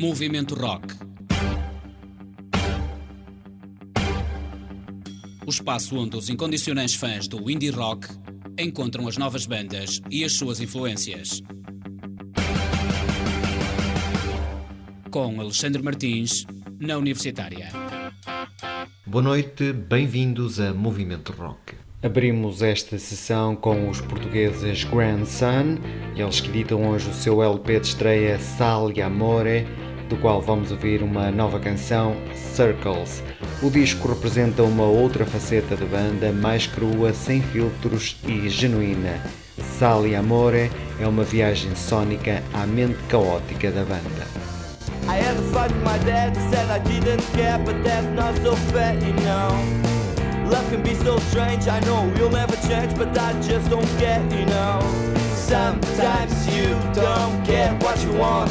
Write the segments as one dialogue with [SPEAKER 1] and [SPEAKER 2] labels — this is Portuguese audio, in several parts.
[SPEAKER 1] Movimento Rock. O espaço onde os incondicionais fãs do indie rock encontram as novas bandas e as suas influências. Com Alexandre Martins, na Universitária.
[SPEAKER 2] Boa noite, bem-vindos a Movimento Rock. Abrimos esta sessão com os portugueses Grand Sun, eles que editam hoje o seu LP de estreia Sal e Amore, do qual vamos ouvir uma nova canção, Circles. O disco representa uma outra faceta da banda, mais crua, sem filtros e genuína. Sal e Amore é uma viagem sónica à mente caótica da banda.
[SPEAKER 3] I had a fight with my dad and said I didn't care, but that's not so fair, you know. Love can be so strange, I know you'll never change, but I just don't get, you know. Sometimes you don't get what you want.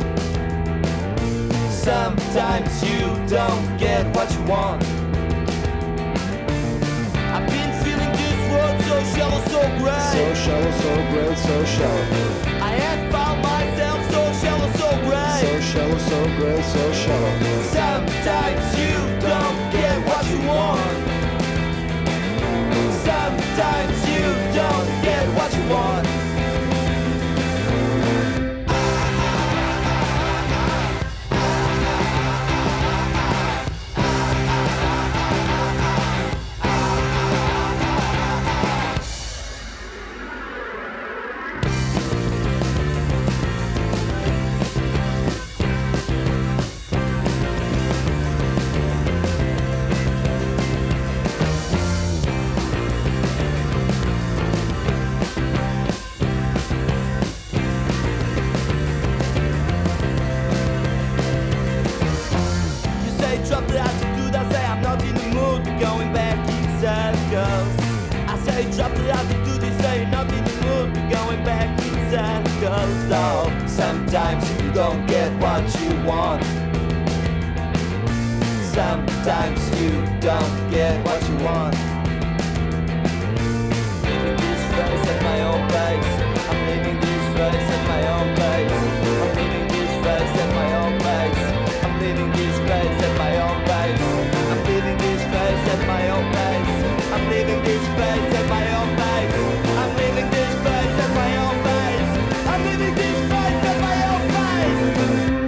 [SPEAKER 3] Sometimes you don't get what you want. I've been feeling this world so shallow, so gray.
[SPEAKER 4] So shallow, so gray, so shallow.
[SPEAKER 3] I had found myself so shallow, so gray.
[SPEAKER 4] So shallow, so gray, so shallow.
[SPEAKER 3] Sometimes you don't get what you want. Sometimes you don't get what you want. Drop the attitude, I say I'm not in the mood, we're going back in circles. I say drop the attitude, you say you're not in the mood, we're going back in circles. Oh, sometimes you don't get what you want. Sometimes you don't get what you want. Living this phrase at my own pace. I'm living this phrase at my own pace. I'm living this phrase at my own pace. I'm living this phrase at my own pace. I'm living this phrase at my own pace. I'm living this phrase at my own pace. I'm living this phrase at my own pace. I'm living this phrase at my own pace.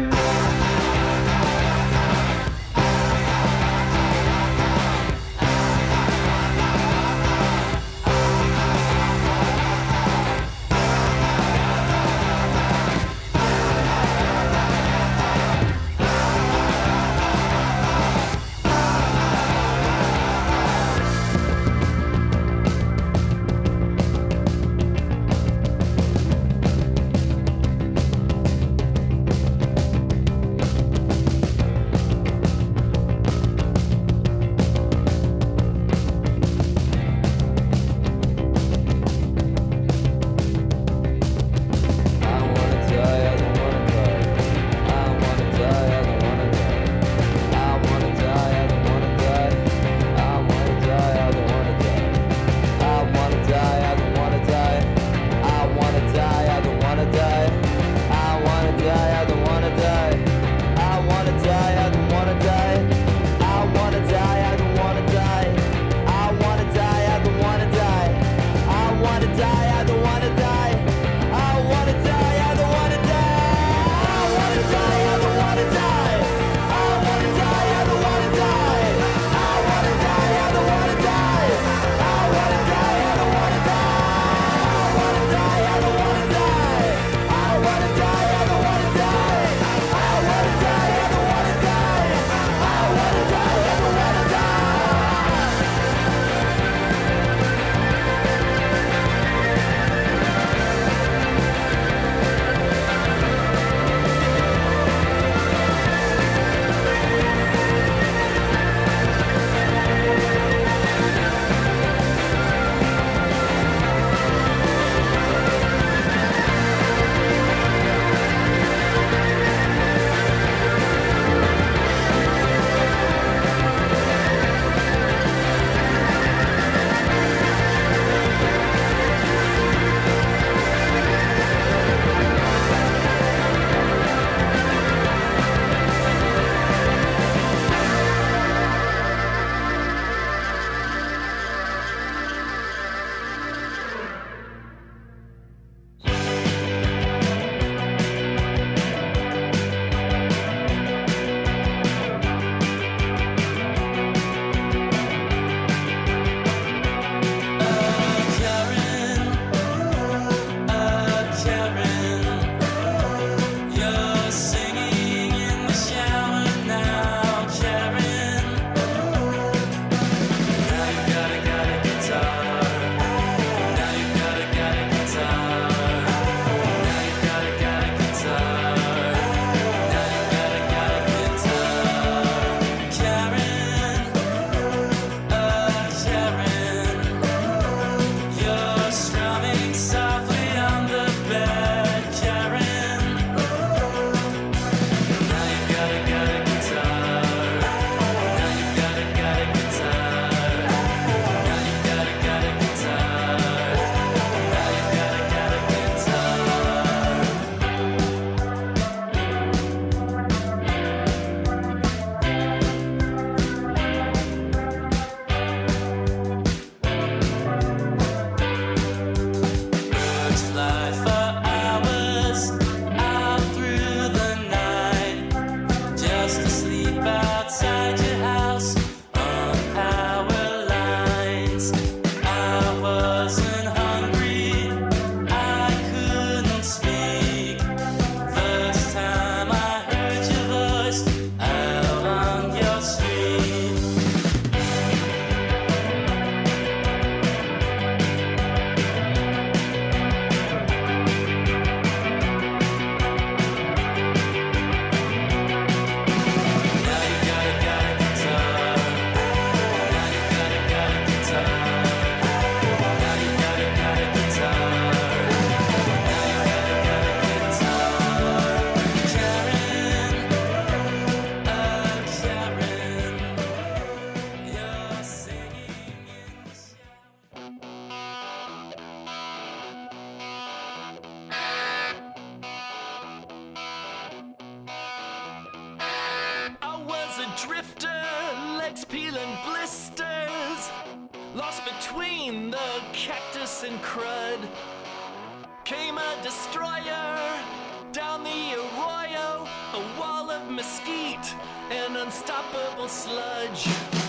[SPEAKER 3] legs peeling blisters, lost between the cactus and crud. Came a destroyer down the arroyo, a wall of mesquite and unstoppable sludge.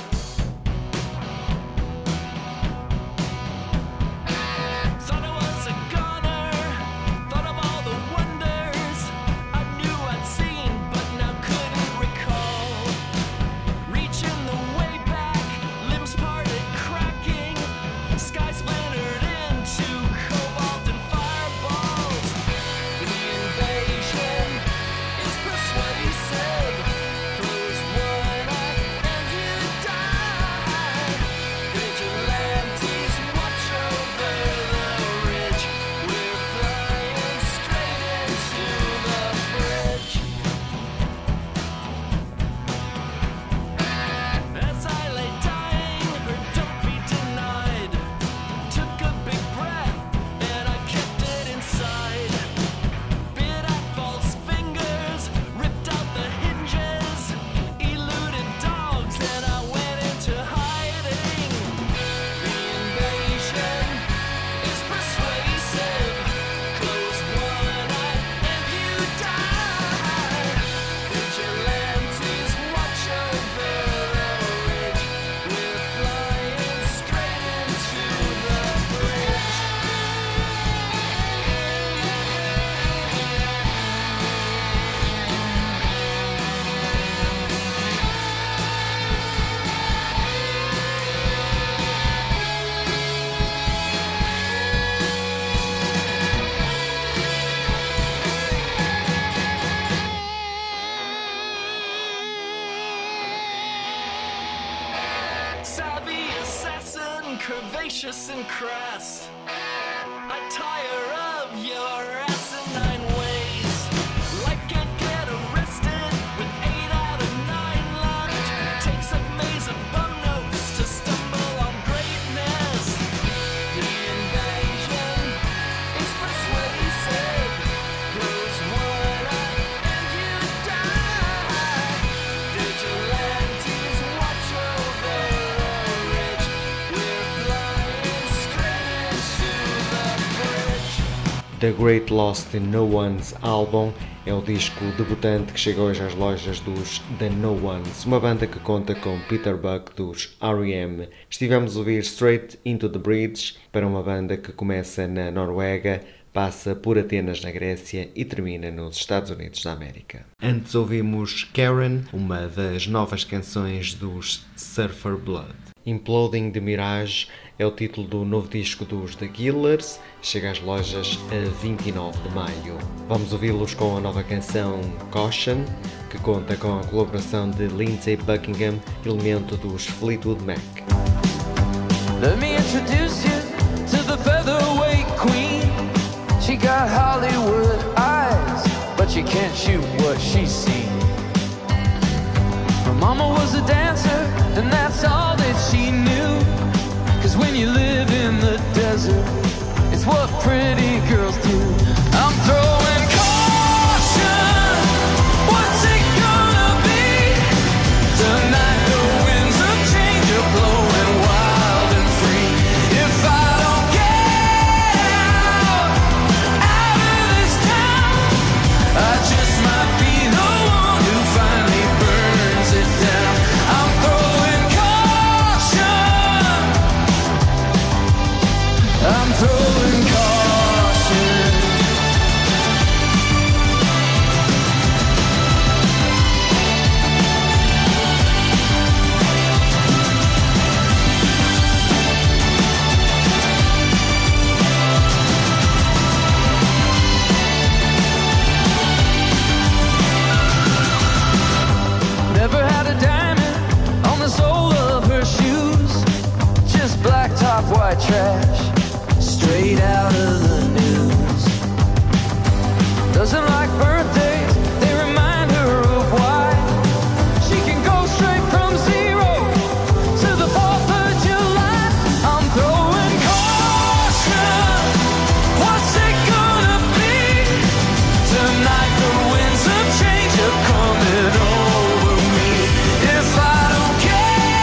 [SPEAKER 3] Thought I was a goner, thought of all the wonders I knew I'd seen but now couldn't recall. Reaching the way back, limbs parted cracking, sky splintered into cobalt and fireballs. The invasion is persuasive. Close one eye and you die. Vigilantes watch over the ridge. We're flying straight into the bridge. As I lay dying, her don't be denied. Took a big breath and I kept it inside. Bit at false fingers, ripped out the hinges, eluded dogs and I went into hiding. The invasion is persuasive. Close one eye and you die. Vigilantes watch over the ridge. We're flying straight into the bridge. Savvy assassin, curvaceous and crass. I tire of your asinine ways. Like I get arrested with 8 out of 9 left. Takes a maze of bum notes to stumble on greatness. The invasion is persuasive. Close one eye and you die. Vigilantes watch over the ridge. We're flying straight into the bridge.
[SPEAKER 2] The Great Lost in No One's álbum é o disco debutante que chega hoje às lojas dos The No Ones, uma banda que conta com Peter Buck dos R.E.M. Estivemos a ouvir Straight into the Bridge, para uma banda que começa na Noruega, passa por Atenas na Grécia e termina nos Estados Unidos da América. Antes ouvimos Karen, uma das novas canções dos Surfer Blood. Imploding the Mirage é o título do novo disco dos The Killers, chega às lojas a 29 de maio. Vamos ouvi-los com a nova canção Caution, que conta com a colaboração de Lindsey Buckingham, elemento dos Fleetwood Mac.
[SPEAKER 5] Let me introduce you to the featherweight queen. She got Hollywood eyes, but you can't shoot what she's seen. Her mama was a dancer, and that's all that she knew. 'Cause when you live in the desert, it's what pretty girls do. I'm throwing caution. What's it gonna be? Tonight the winds of change are blowing wild and free. If I don't get out of this town, I just might be the one who finally burns it down. I'm throwing caution. I'm throwing caution. Never had a diamond on the sole of her shoes. Just black top, white trash, straight out of the news. Doesn't like birthdays, they remind her of why. She can go straight from 0 to the 4th of July. I'm throwing caution. What's it gonna be? Tonight the winds of change are coming over me. If I don't get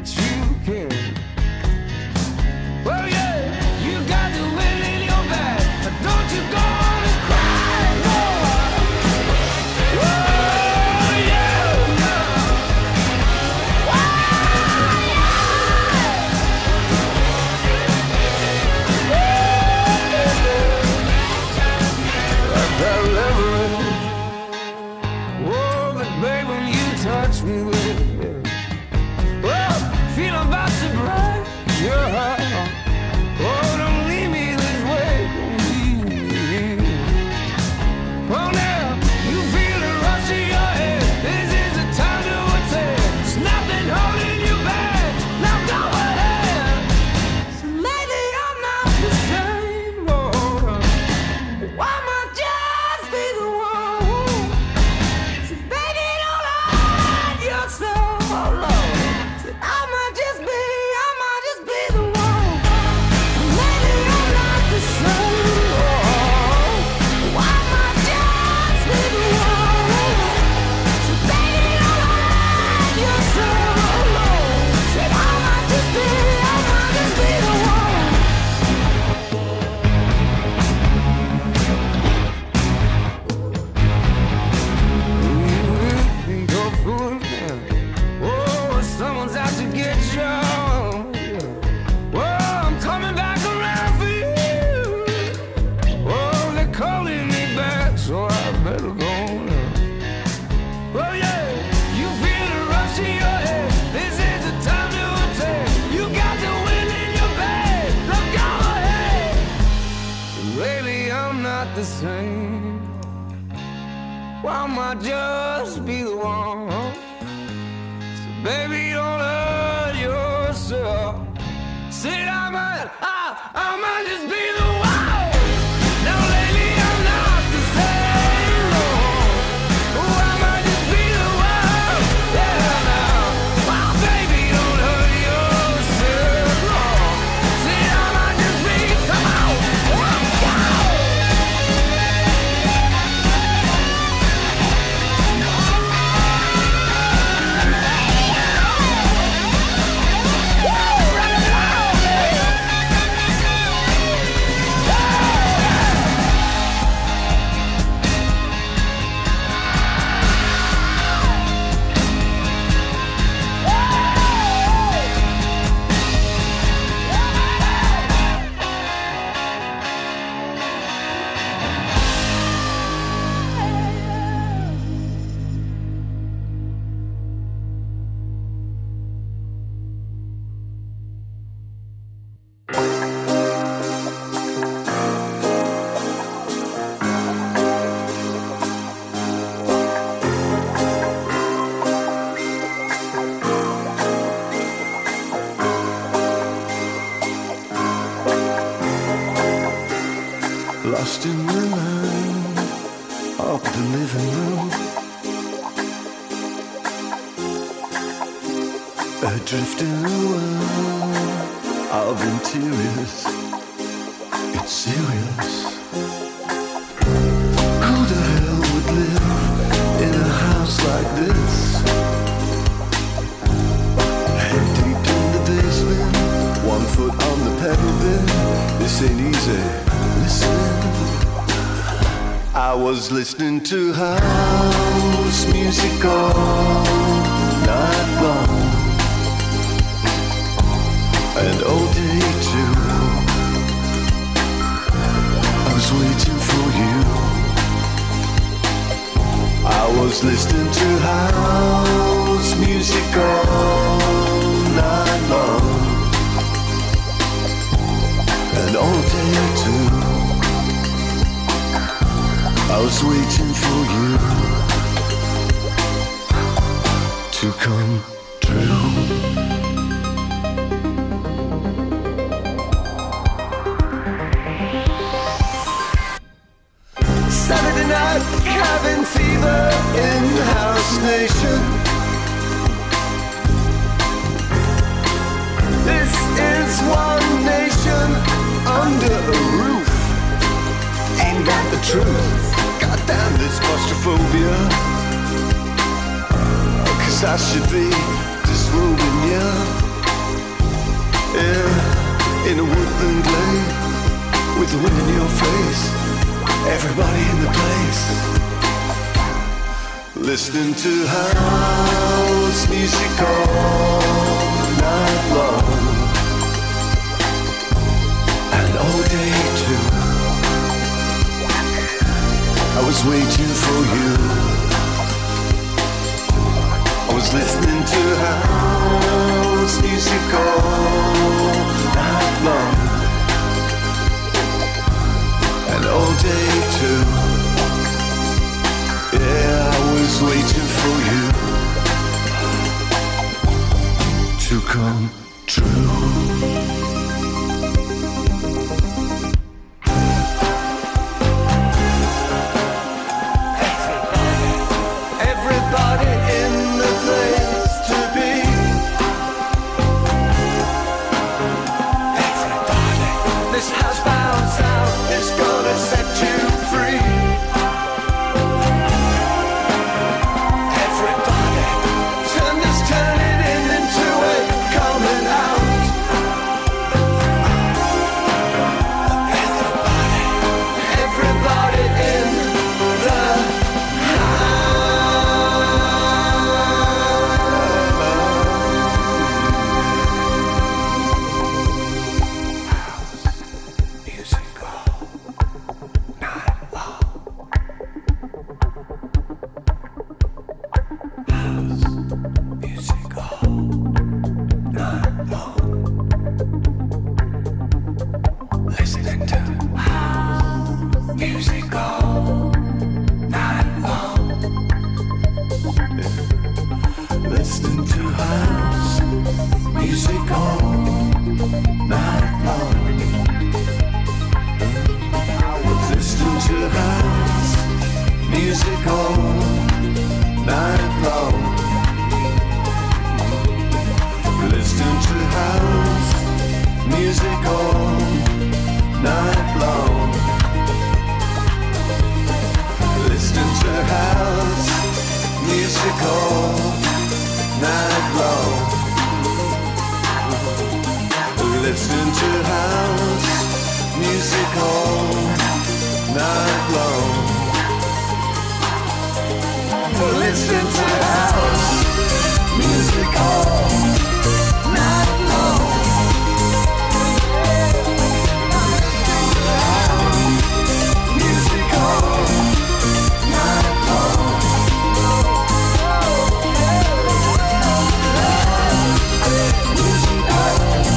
[SPEAKER 5] but you can. Well, yeah, you got the wind in your back, but don't you go on and cry no more. Oh, yeah, no. That leverage, oh, but babe, when you touch me with it, well, feel about to break your heart. Oh, don't leave me this way, don't leave me. Oh, now you feel the rush in your head. This is the time to attack. There's nothing holding you back. Now go ahead. So maybe I'm not the same. Oh, why might just be the one? So baby, don't hide yourself. Oh, Lord. So I might just be the one. Maybe I'm not the same. Oh, why might just be the one? So baby, don't hide yourself. Oh, Lord. Said I might just be the one. Go fool, yeah. Oh, someone's out to get you. Oh, I'm coming back around for you. Oh, they're calling me back, so I better go now. Oh, yeah, you feel the rush in your head. This is the time to attack. You got the wind in your back. Now go ahead. Lately, I'm not the same. Why might just be the one? So baby, don't hurt yourself. Said I might just be the one. Now lately I'm not the same. Oh, I might just be the one. Yeah, now, well, baby, don't hurt yourself. Said I might just be. Come on, let's go. Lost in the line of the living room, adrift in a world of interiors. It's serious. Who the hell would live in a house like this? Head deep in the basement, 1 foot on the pedal bed. This ain't easy. Listen, I was listening to house music all night long, and all day too. I was waiting for you. I was listening to house music all night long, and all day too. I was waiting for you to come true. Saturday night, cabin fever in House Nation. This is one nation under a roof. Ain't got the truth. Goddamn this claustrophobia. 'Cause I should be disrobing you.
[SPEAKER 4] the wind in your face, everybody in the place, listening to house music all night long, and all day too. I was waiting for you, I was listening to house music all night long, and all day too. Yeah, I was waiting for you to come true. Everybody in the place to be. Everybody, this housebound sound is gonna set you free. Everybody, turn this turning in into a coming out. Everybody in the listening to house music all night long. Listening to house music all night long. Listening to house music all night long. Listening to house music all night long. Listening to house music all night long. Listening to house music all night long. Listen to house music all night long. Music all night long. Music all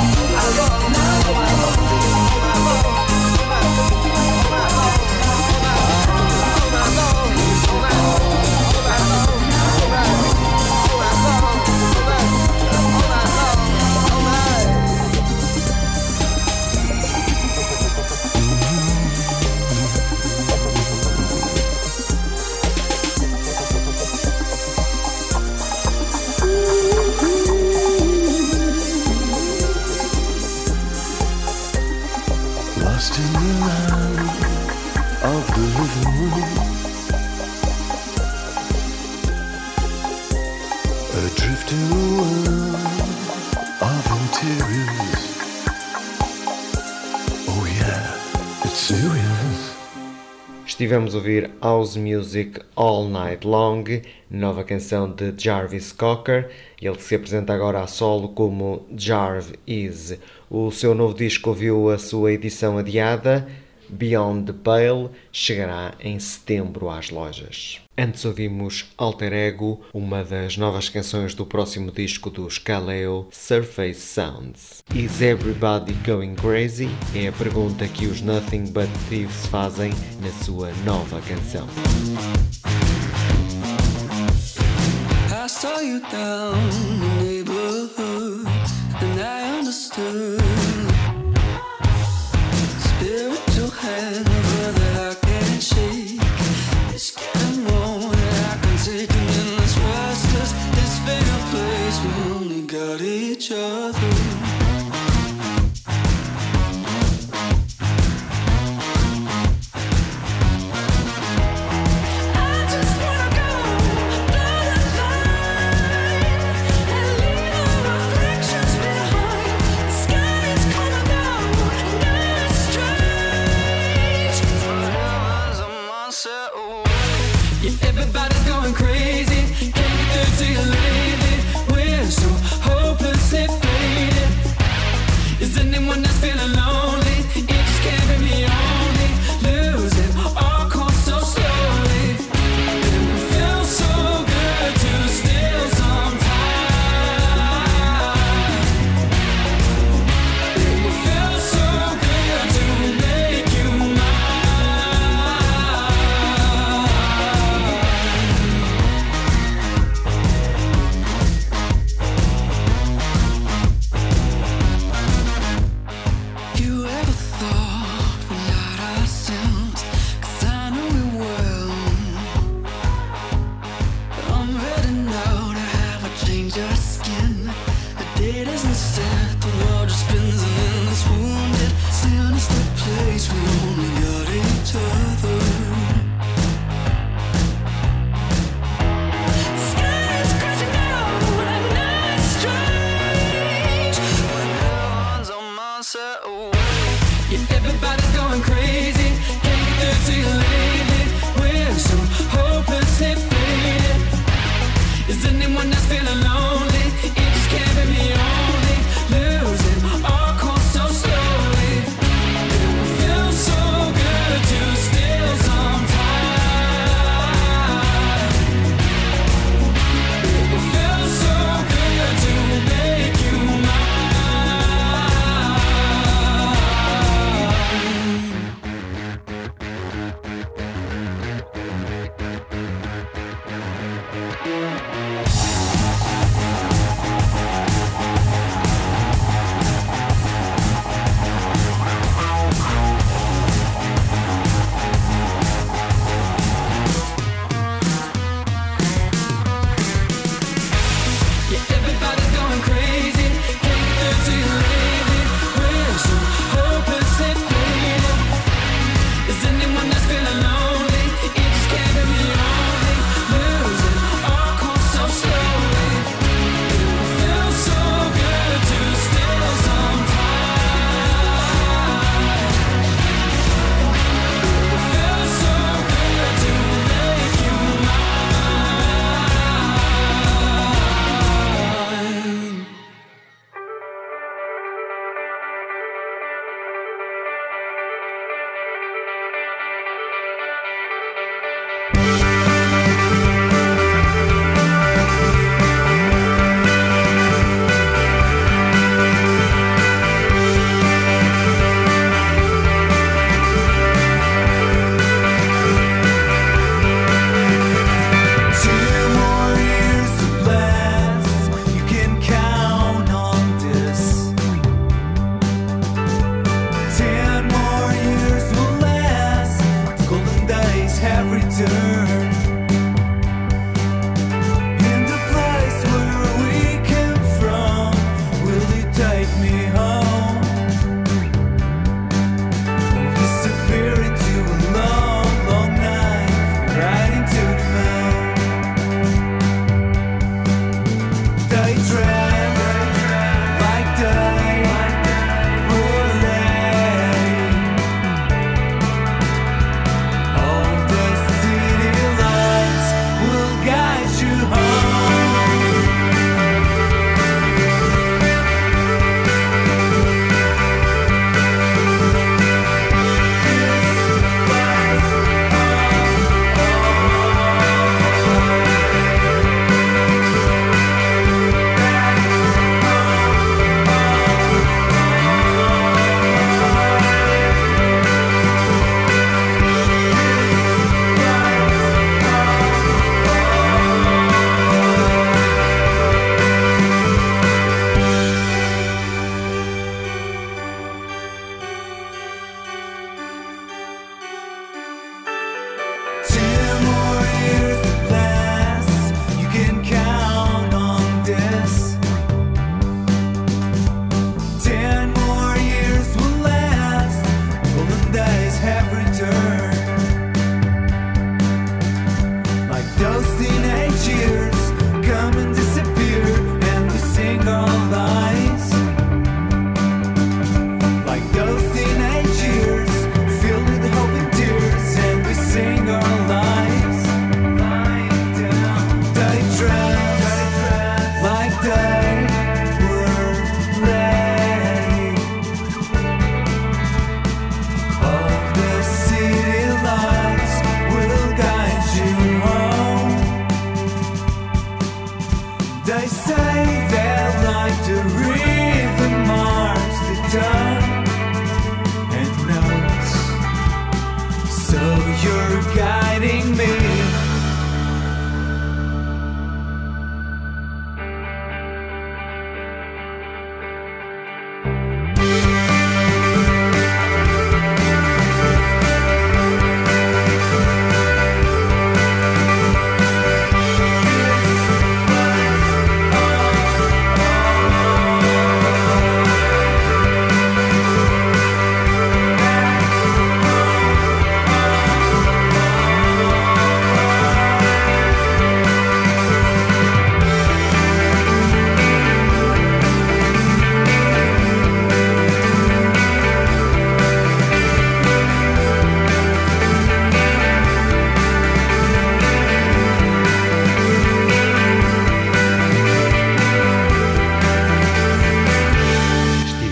[SPEAKER 4] lost in the land of the living room, adrift in a world of interiors. Oh yeah, it's serious.
[SPEAKER 2] Estivemos a ouvir House Music All Night Long, nova canção de Jarvis Cocker, ele se apresenta agora a solo como Jarv Is. O seu novo disco ouviu a sua edição adiada, Beyond the Pale, chegará em setembro às lojas. Antes ouvimos Alter Ego, uma das novas canções do próximo disco dos Kaleo, Surface Sounds. Is Everybody Going Crazy? É a pergunta que os Nothing But Thieves fazem na sua nova canção.
[SPEAKER 5] I saw you down the neighborhood and I understood. Spiritual hangover that I can't shake. It's getting more than I can take. And in this restless, this fatal place, we only got each other.
[SPEAKER 6] Reflections behind, the sky is coming down, and it's strange.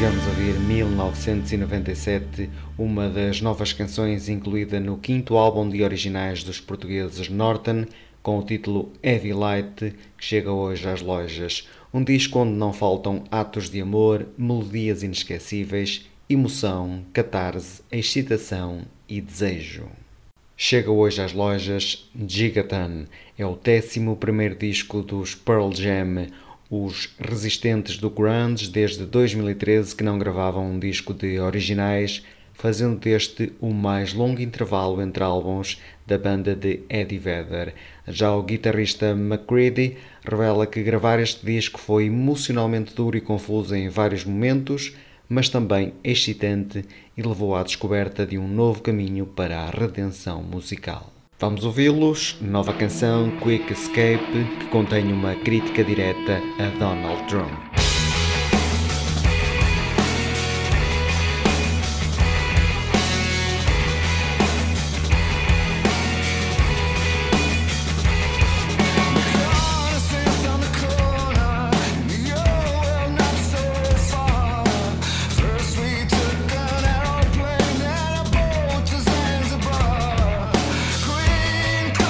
[SPEAKER 2] Tivemos a ouvir 1997, uma das novas canções incluída no 5º álbum de originais dos portugueses Norton, com o título Heavy Light, que chega hoje às lojas. Um disco onde não faltam atos de amor, melodias inesquecíveis, emoção, catarse, excitação e desejo. Chega hoje às lojas Gigaton. É o 11º disco dos Pearl Jam, os resistentes do grunge desde 2013 que não gravavam um disco de originais, fazendo deste o mais longo intervalo entre álbuns da banda de Eddie Vedder. Já o guitarrista McCready revela que gravar este disco foi emocionalmente duro e confuso em vários momentos, mas também excitante e levou à descoberta de um novo caminho para a redenção musical. Vamos ouvi-los, nova canção Quick Escape, que contém uma crítica direta a Donald Trump.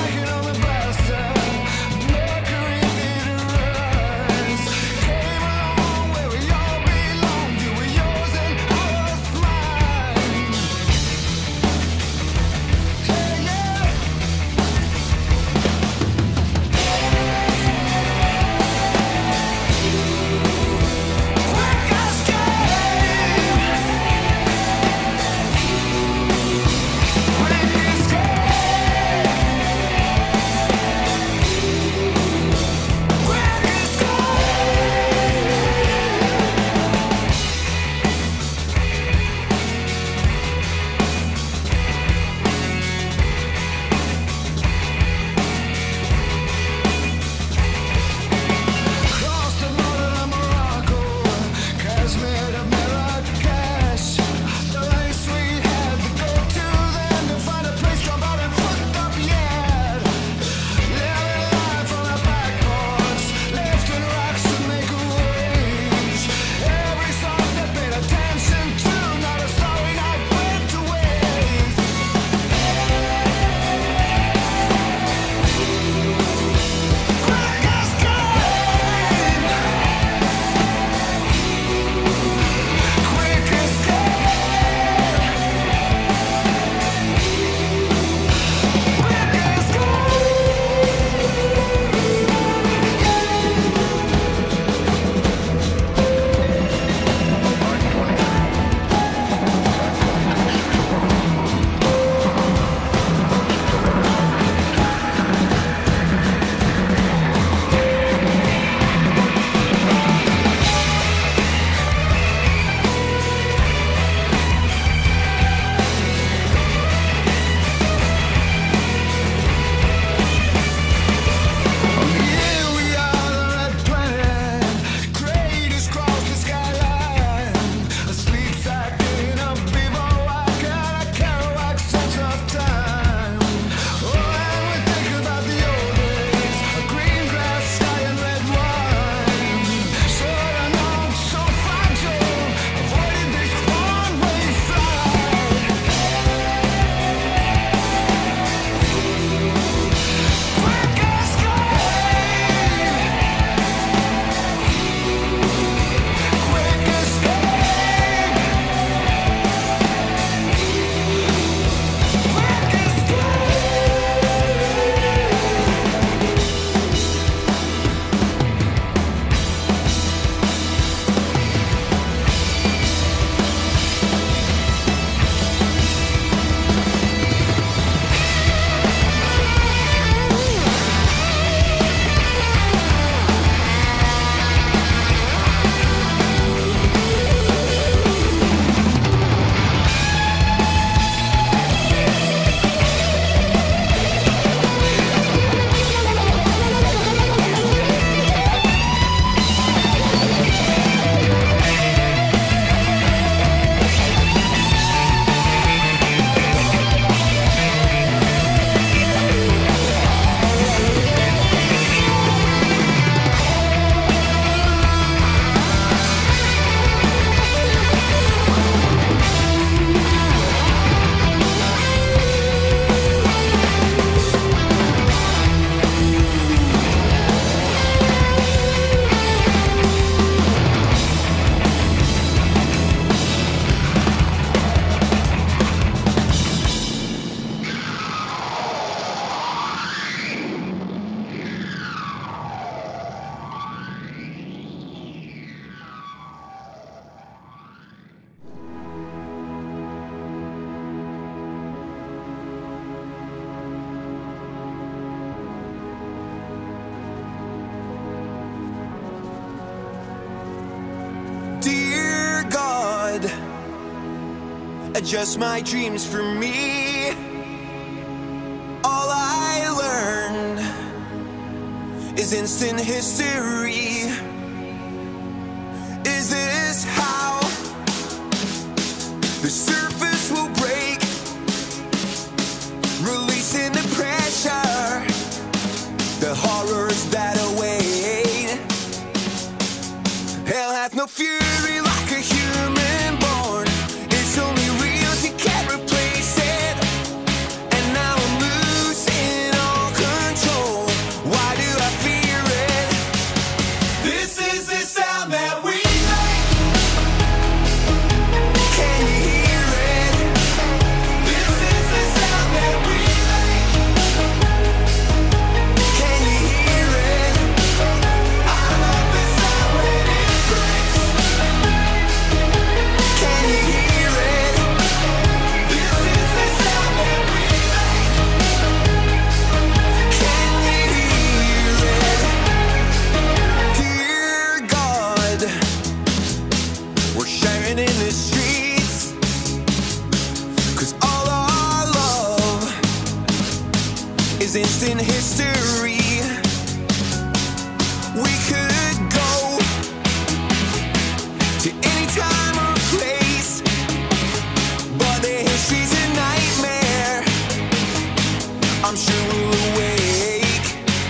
[SPEAKER 6] Mercury theater runs, came God, adjust my dreams for me. All I learned is instant history. Is this how the surface will break, releasing the pressure, the horrors that await? Hell hath no fury like a human born. It's only real if you can't replace it. And now I'm losing all control. Why do I fear it? This is the sound that we make. Can you hear it? This is the sound that we make. Can you hear it? I love the sound when it breaks. Can you hear it? This is the sound that we make. Can you hear it? Dear God, we're sharing in the streets, 'cause all our love is instant history. We could go to any time or place, but the history's a nightmare. I'm sure we'll awake.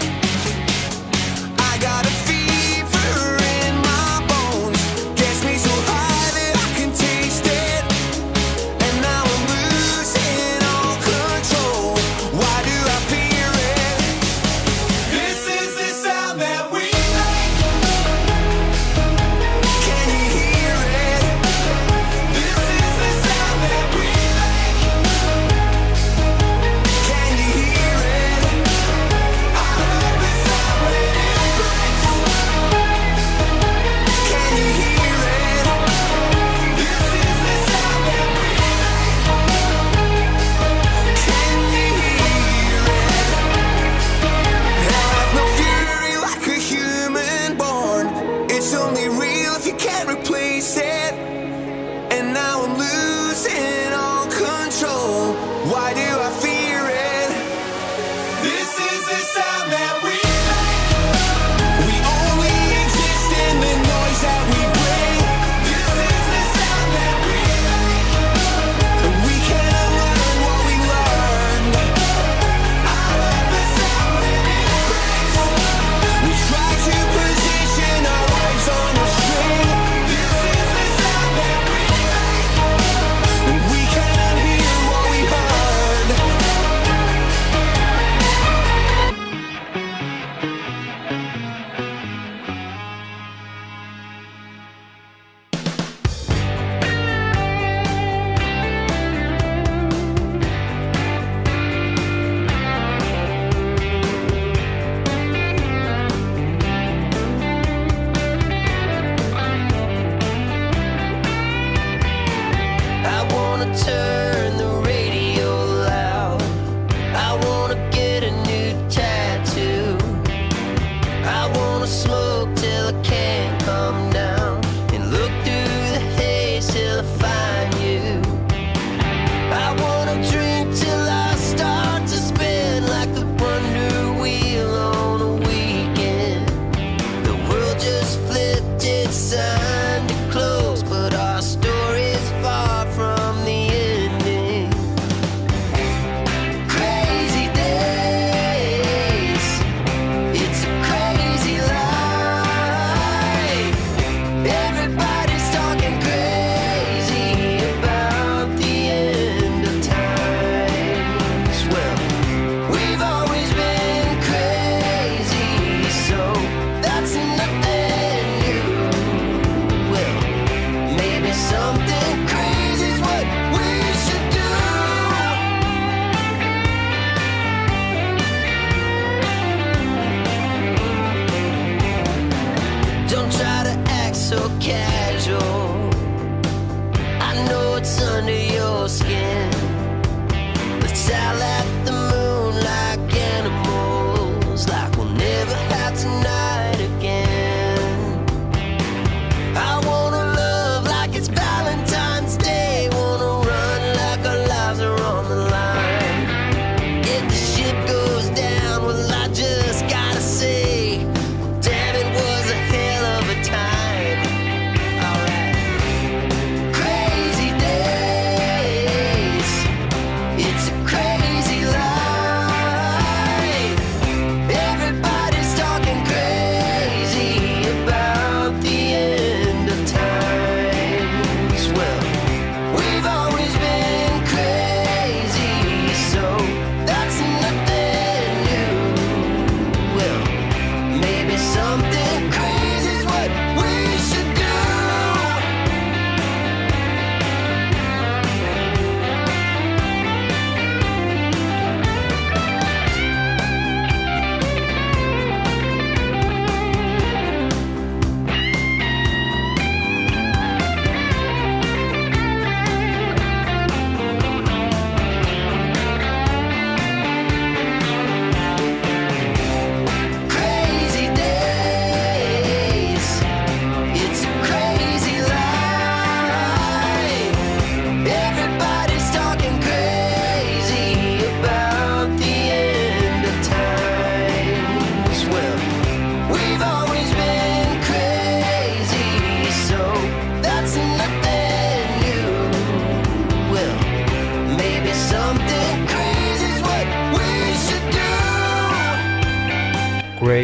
[SPEAKER 6] I got a fever in my bones, gets me so high that I can taste it. And now I'm losing all control. Why do I fear it? This is the sound that we make. Can you hear it? This is the sound that we make. Can you hear it? I love the sound when it breaks. Can you hear it? This is the sound that we make. Can you hear it? Hell hath no fury like a human born. It's only real if you can't replace it. And now I'm losing all control. Why do I fear it? This is the sound that we make. We only exist in the noise that we bring. This is the sound that we make. And we can't learn what we learned. I love the sound when it breaks. We try to position our lives on a string. This is the sound that we make. And we can't hear what we heard. I wanna turn the radio loud. I wanna get a new tattoo. I wanna smoke till I can't come down, and look through the haze till I find you. I wanna drink till I start to spin like the wonder wheel on a weekend. The world just flipped its sign to close, but our story's far from the ending. Crazy days, it's a crazy life. Everybody's talking crazy about the end of times. Well, we've always been crazy, so that's nothing new. Well, maybe something crazy is what we should do. Don't try to act so casual. I know it's under your skin. Let's howl at the moon like animals, like we'll never have tonight again. I wanna love like it's Valentine's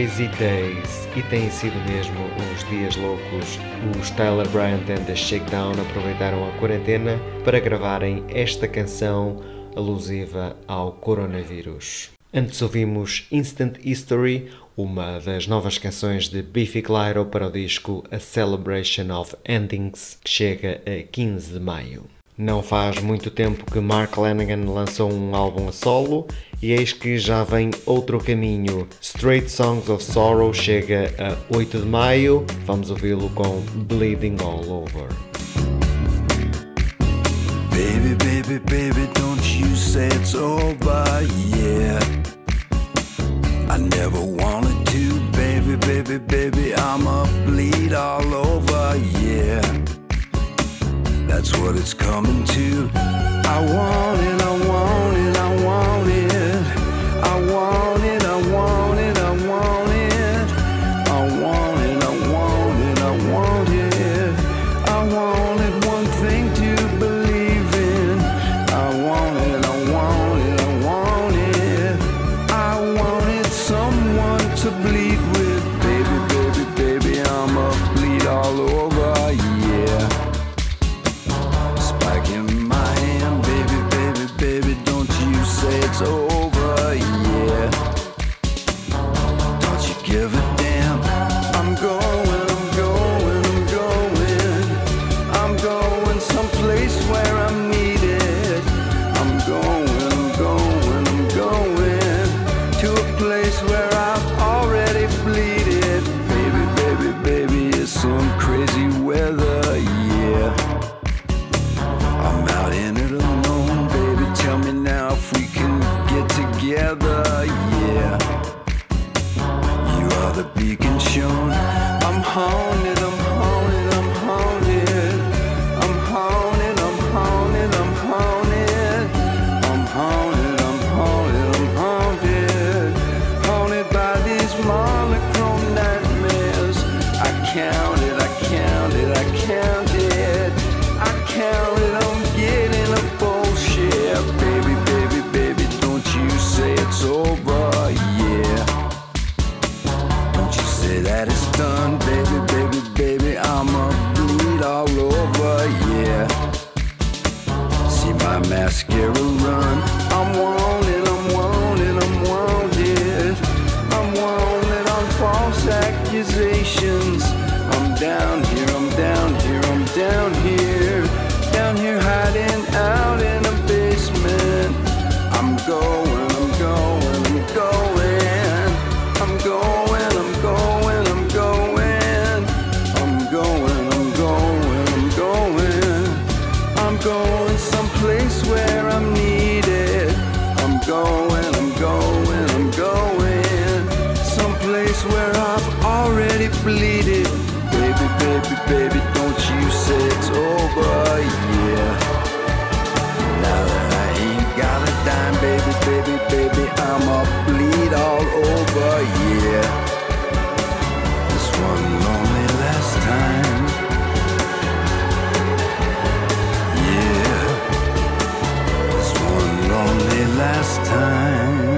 [SPEAKER 2] Crazy Days, e têm sido mesmo uns dias loucos. Os Tyler Bryant and the Shakedown aproveitaram a quarentena para gravarem esta canção alusiva ao coronavírus. Antes ouvimos Instant History, uma das novas canções de Biffy Clyro para o disco A Celebration of Endings, que chega a 15 de maio. Não faz muito tempo que Mark Lanegan lançou um álbum a solo e eis que já vem outro caminho. Straight Songs of Sorrow chega a 8 de maio, vamos ouvi-lo com Bleeding All Over.
[SPEAKER 4] Baby, baby, baby, don't you say it's over, yeah. I never wanted to, baby, baby, baby, I'ma bleed all over, yeah. That's what it's coming to. I want it, I want it, I want it. I want it, I want it, I want it. I want it, I want it, I want it. I wanted one thing to believe in. I want it, I want it, I want it. I wanted someone to bleed with. Baby, baby, baby, I'ma bleed all over, yeah. In my hand, baby, baby, baby, don't you say it's over, yeah. Don't you give a damn. I'm going, I'm going, I'm going. I'm going someplace where I'm needed. I'm going, I'm going, I'm going to a place where I've already bleeded. Baby, baby, baby, it's some crazy weather, yeah. I'm out in it alone, baby, tell me now if we can get together, yeah. You are the beacon shown. I'm haunted, I'm haunted, I'm haunted. I'm haunted, I'm haunted, I'm haunted. I'm haunted, I'm haunted, I'm haunted. Haunted by these monochrome nightmares. I counted, I counted, I counted. I counted on getting a bullshit. Baby, baby, baby, don't you say it's over, yeah. Don't you say that it's done, baby, baby, baby, I'ma bleed all over, yeah. See my mascara run. I'm wanted, I'm wanted, I'm wanted. I'm wanted on false accusations. I'm down here, I'm down here, I'm down here. Down here hiding out in a basement. I'm going, I'm going, I'm going. I'm going, I'm going, I'm going. I'm going, I'm going, I'm going. I'm going someplace where I'm needed. I'm going, I'm going, I'm going. Someplace where I've already bleeded. Baby, baby, baby, don't you say it's over, yeah. Now that I ain't got a dime, baby, baby, baby, I'ma bleed all over, yeah. This one lonely last time, yeah. This one lonely last time.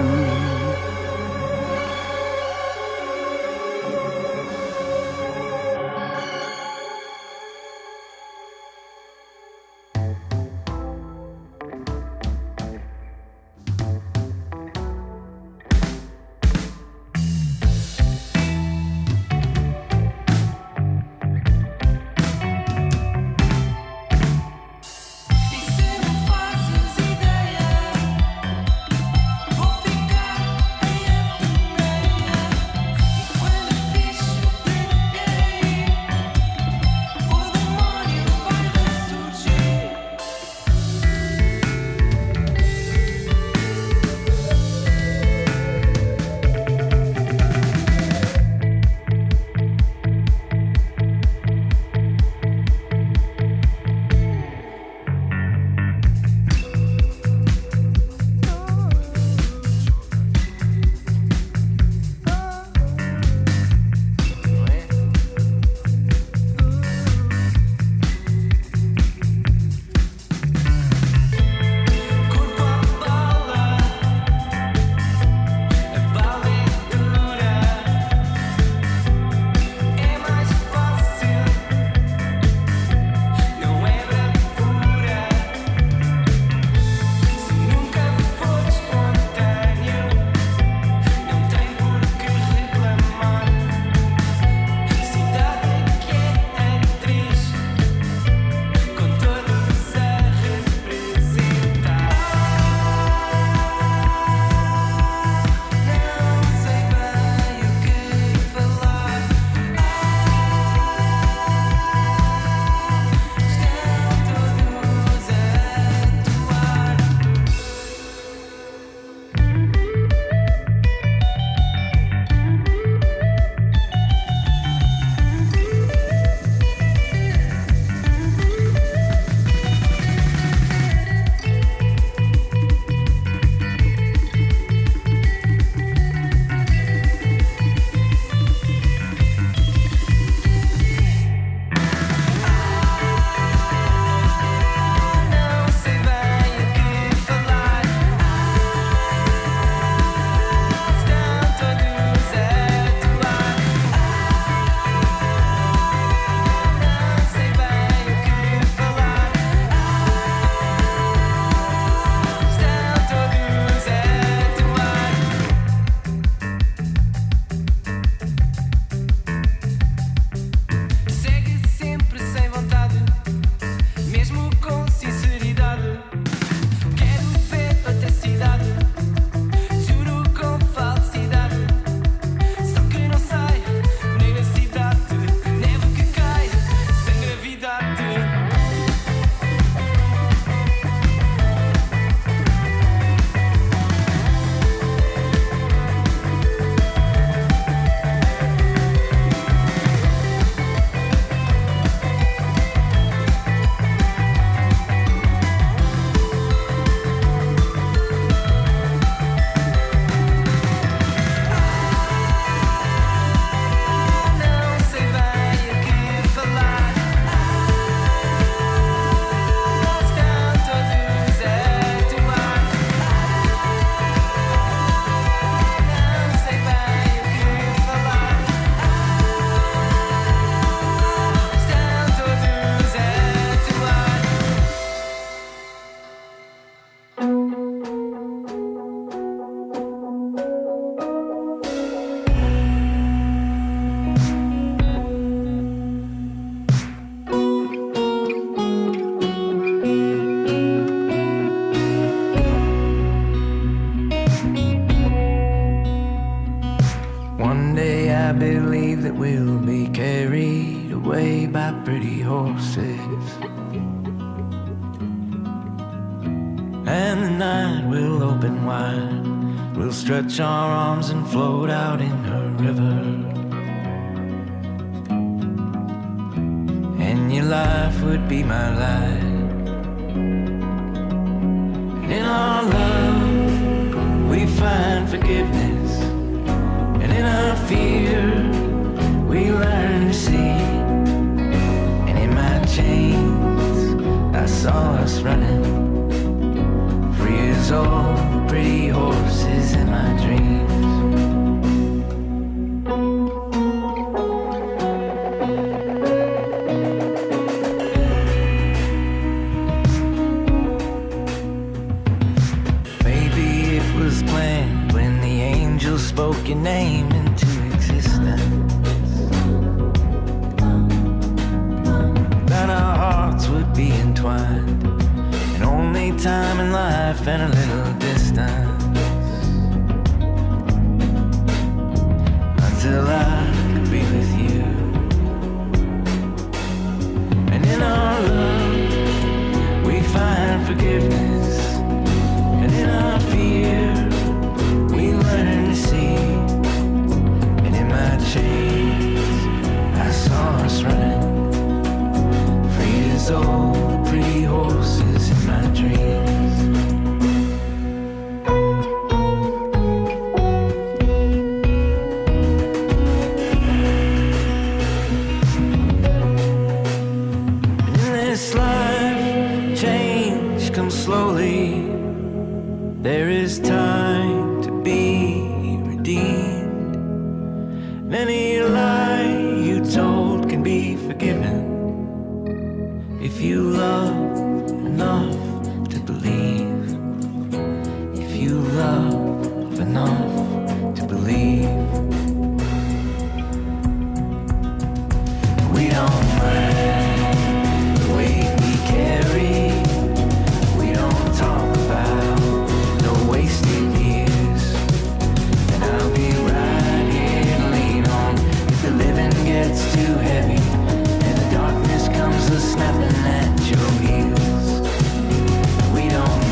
[SPEAKER 7] horses. And the night will open wide. We'll stretch our arms and float out in her river. And your life would be my life. And in our love we find forgiveness. And in our fear we learn to see. And in my chains I saw us running, free as all the pretty horses in my dreams. Maybe it was planned when the angel spoke your name into existence, that our hearts would be entwined, and only time in life and a little distance, until I could be with you. And in our love we find forgiveness, and in our fear we learn to see. And in my chains I saw us running, free as old pretty horses in my dreams. In this life, change comes slowly. There is time to be redeemed. And any lie you told can be forgiven if you love enough to believe. If you love enough to believe. We don't mind the weight we carry. We don't talk about no wasted years. And I'll be right here to lean on if the living gets too heavy and the darkness comes a snapping at your heels. We don't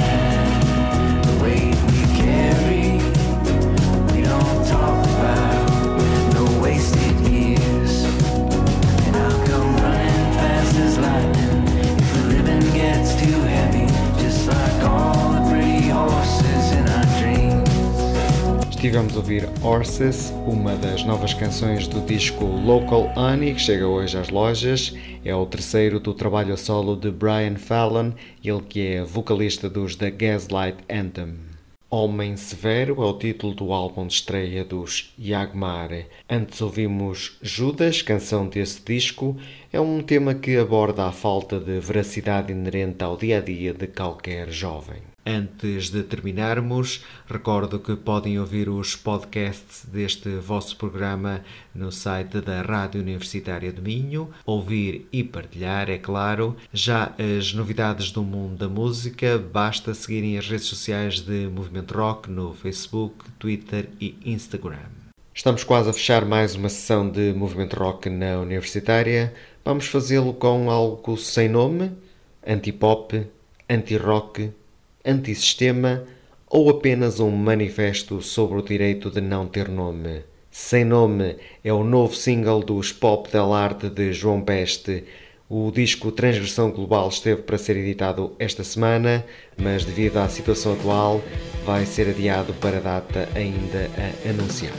[SPEAKER 7] mind the weight we carry. We don't talk about no wasted years. And I'll come running fast as lightning if the living gets too heavy, just like all the pretty horses in our dreams.
[SPEAKER 2] Estivemos a ouvir Horses, uma das novas canções do disco Local Honey, que chega hoje às lojas. É o terceiro do trabalho a solo de Brian Fallon, ele que é vocalista dos The Gaslight Anthem. Homem Severo é o título do álbum de estreia dos Yagmar. Antes ouvimos Judas, canção desse disco. É um tema que aborda a falta de veracidade inerente ao dia-a-dia de qualquer jovem. Antes de terminarmos, recordo que podem ouvir os podcasts deste vosso programa no site da Rádio Universitária do Minho, ouvir e partilhar, é claro. Já as novidades do mundo da música, basta seguirem as redes sociais de Movimento Rock no Facebook, Twitter e Instagram. Estamos quase a fechar mais uma sessão de Movimento Rock na Universitária. Vamos fazê-lo com algo sem nome, anti-pop, anti-rock, antissistema ou apenas um manifesto sobre o direito de não ter nome. Sem Nome é o novo single dos Pop del Arte de João Peste. O disco Transgressão Global esteve para ser editado esta semana, mas devido à situação atual vai ser adiado para a data ainda a anunciar.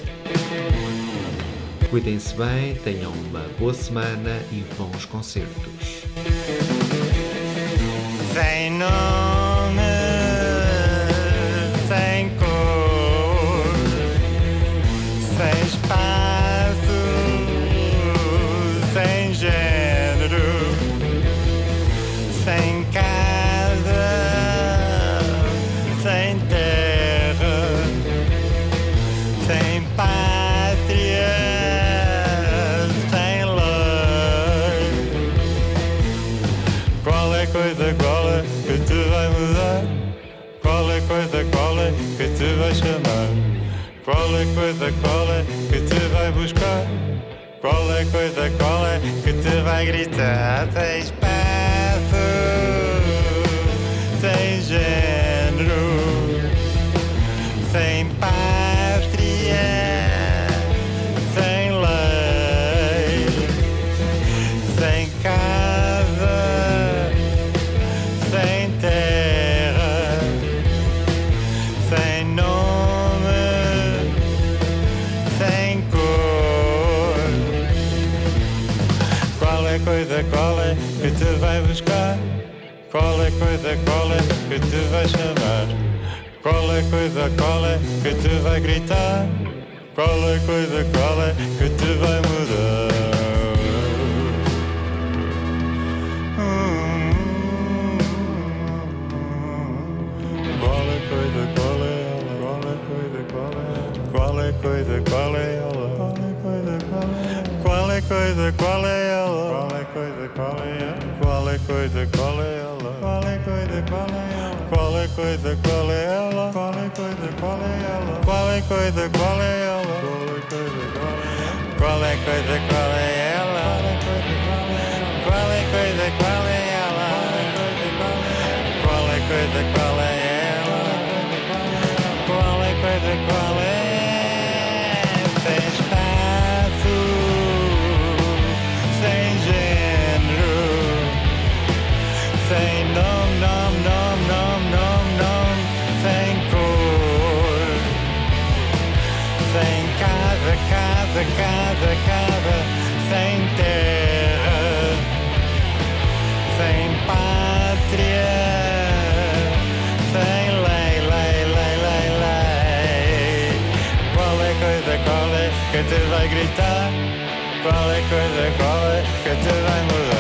[SPEAKER 2] Cuidem-se bem, tenham uma boa semana e bons concertos.
[SPEAKER 8] Sem nome, sem cor, sem espaço, sem género, sem casa, sem terra, sem pátria, sem lei. Qual é coisa, qual é que te vai mudar? Qual é coisa, qual é que te vai chamar? Qual é coisa, qual é que te vai buscar? Qual é coisa, qual é que te vai gritar? Tens espaço, sem género, sem pátria, sem lei, sem casa, sem terra, sem nome, sem cor. Qual é coisa, qual é que te vai buscar? Qual é coisa, qual é que te vai chamar? Qual é coisa, qual é que te vai gritar? Qual é coisa, qual é que te vai mudar? Qual é coisa, qual é ela? Qual é coisa, qual é? Qual é coisa, qual é ela? Qual é coisa, qual é ela? Qual é coisa, qual é ela? Qual é coisa, qual é ela? Qual é coisa, qual é ela? Qual é coisa, qual é ela? Qual é coisa, qual é ela? Qual é coisa, qual é ela? Qual é coisa, qual é ela? Qual é coisa, qual é ela? Qual é coisa, qual é ela? Qual é coisa, qual é? Sem espaço, sem género, sem nome, nome, nome, nome, nome, nome, sem cor, sem casa, casa, casa, casa, sem terra, sem pátria, sem lei, lei, lei, lei, lei. Qual é coisa, qual é que te vai gritar? Qual é coisa, qual é que te vai mudar?